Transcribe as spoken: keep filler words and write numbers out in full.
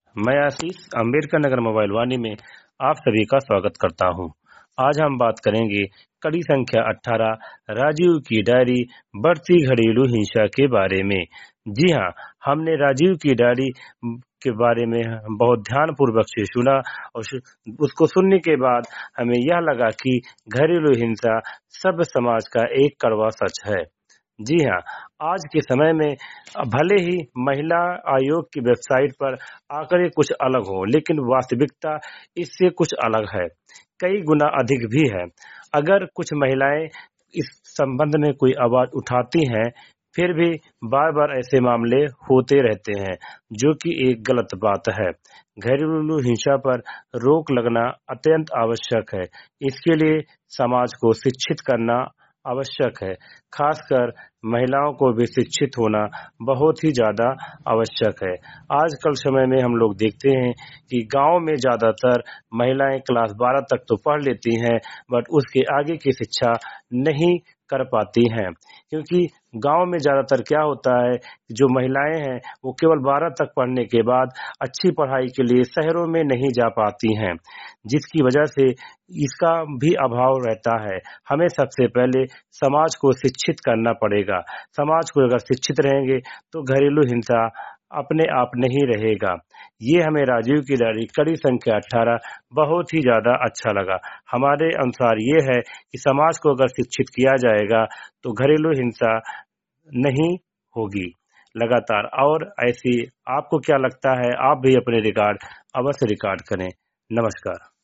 मैं आशीष अम्बेडकर नगर मोबाइल वाणी में आप सभी का स्वागत करता हूं। आज हम बात करेंगे कड़ी संख्या अठारह राजीव की डायरी बढ़ती घरेलू हिंसा के बारे में। जी हां, हमने राजीव की डायरी के बारे में बहुत ध्यान पूर्वक से सुना और उसको सुनने के बाद हमें यह लगा कि घरेलू हिंसा सब समाज का एक कड़वा सच है। जी हां, आज के समय में भले ही महिला आयोग की वेबसाइट पर आंकड़े कुछ अलग हो, लेकिन वास्तविकता इससे कुछ अलग है, कई गुना अधिक भी है। अगर कुछ महिलाएं इस संबंध में कोई आवाज उठाती हैं, फिर भी बार-बार ऐसे मामले होते रहते हैं, जो कि एक गलत बात है। घरेलू हिंसा पर रोक लगना अत्यंत आवश्यक है। इसके लिए समाज को शिक्षित करना आवश्यक है। खासकर महिलाओं को भी शिक्षित होना बहुत ही ज्यादा आवश्यक है। आजकल समय में हम लोग देखते हैं कि गांव में ज्यादातर महिलाएं क्लास बारह तक तो पढ़ लेती हैं, बट उसके आगे की शिक्षा नहीं कर पाती हैं, क्योंकि गांव में ज्यादातर क्या होता है, जो महिलाएं हैं वो केवल बारह तक पढ़ने के बाद अच्छी पढ़ाई के लिए शहरों में नहीं जा पाती हैं, जिसकी वजह से इसका भी अभाव रहता है। हमें सबसे पहले समाज को शिक्षित करना पड़ेगा। समाज को अगर शिक्षित रहेंगे तो घरेलू हिंसा अपने आप नहीं रहेगा। ये हमें राजीव की डायरी कड़ी संख्या अठारह बहुत ही ज्यादा अच्छा लगा। हमारे अनुसार ये है कि समाज को अगर शिक्षित किया जाएगा तो घरेलू हिंसा नहीं होगी लगातार। और ऐसी आपको क्या लगता है, आप भी अपने रिकॉर्ड अवश्य रिकॉर्ड करें। नमस्कार।